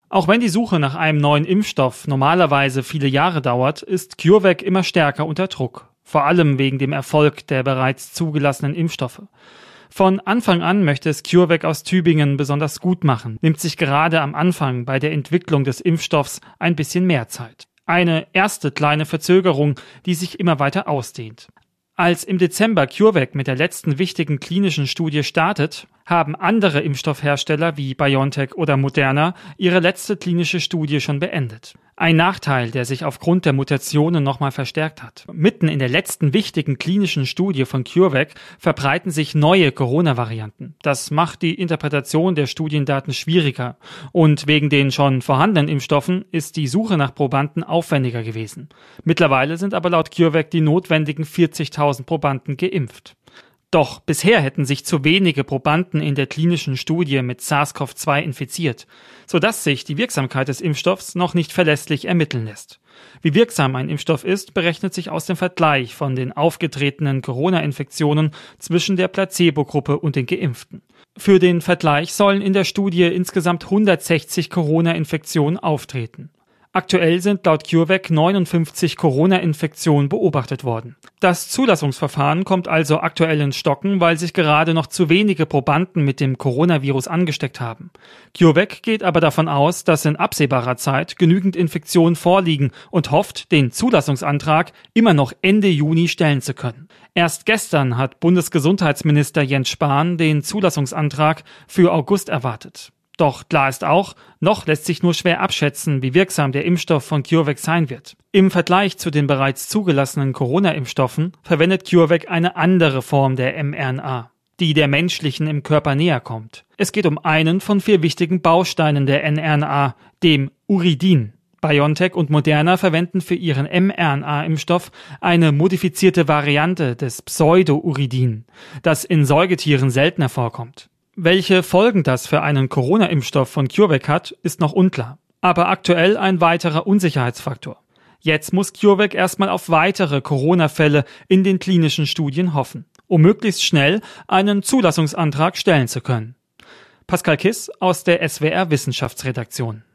Auch wenn die Suche nach einem neuen Impfstoff normalerweise viele Jahre dauert, ist CureVac immer stärker unter Druck. Vor allem wegen dem Erfolg der bereits zugelassenen Impfstoffe. Von Anfang an möchte es CureVac aus Tübingen besonders gut machen, nimmt sich gerade am Anfang bei der Entwicklung des Impfstoffs ein bisschen mehr Zeit. Eine erste kleine Verzögerung, die sich immer weiter ausdehnt. Als im Dezember CureVac mit der letzten wichtigen klinischen Studie startet, haben andere Impfstoffhersteller wie BioNTech oder Moderna ihre letzte klinische Studie schon beendet. Ein Nachteil, der sich aufgrund der Mutationen nochmal verstärkt hat. Mitten in der letzten wichtigen klinischen Studie von CureVac verbreiten sich neue Corona-Varianten. Das macht die Interpretation der Studiendaten schwieriger. Und wegen den schon vorhandenen Impfstoffen ist die Suche nach Probanden aufwendiger gewesen. Mittlerweile sind aber laut CureVac die notwendigen 40.000 Probanden geimpft. Doch bisher hätten sich zu wenige Probanden in der klinischen Studie mit SARS-CoV-2 infiziert, sodass sich die Wirksamkeit des Impfstoffs noch nicht verlässlich ermitteln lässt. Wie wirksam ein Impfstoff ist, berechnet sich aus dem Vergleich von den aufgetretenen Corona-Infektionen zwischen der Placebo-Gruppe und den Geimpften. Für den Vergleich sollen in der Studie insgesamt 160 Corona-Infektionen auftreten. Aktuell sind laut CureVac 59 Corona-Infektionen beobachtet worden. Das Zulassungsverfahren kommt also aktuell ins Stocken, weil sich gerade noch zu wenige Probanden mit dem Coronavirus angesteckt haben. CureVac geht aber davon aus, dass in absehbarer Zeit genügend Infektionen vorliegen und hofft, den Zulassungsantrag immer noch Ende Juni stellen zu können. Erst gestern hat Bundesgesundheitsminister Jens Spahn den Zulassungsantrag für August erwartet. Doch klar ist auch, noch lässt sich nur schwer abschätzen, wie wirksam der Impfstoff von CureVac sein wird. Im Vergleich zu den bereits zugelassenen Corona-Impfstoffen verwendet CureVac eine andere Form der mRNA, die der menschlichen im Körper näher kommt. Es geht um einen von 4 wichtigen Bausteinen der mRNA, dem Uridin. BioNTech und Moderna verwenden für ihren mRNA-Impfstoff eine modifizierte Variante des Pseudo-Uridin, das in Säugetieren seltener vorkommt. Welche Folgen das für einen Corona-Impfstoff von CureVac hat, ist noch unklar. Aber aktuell ein weiterer Unsicherheitsfaktor. Jetzt muss CureVac erstmal auf weitere Corona-Fälle in den klinischen Studien hoffen, um möglichst schnell einen Zulassungsantrag stellen zu können. Pascal Kiss aus der SWR Wissenschaftsredaktion.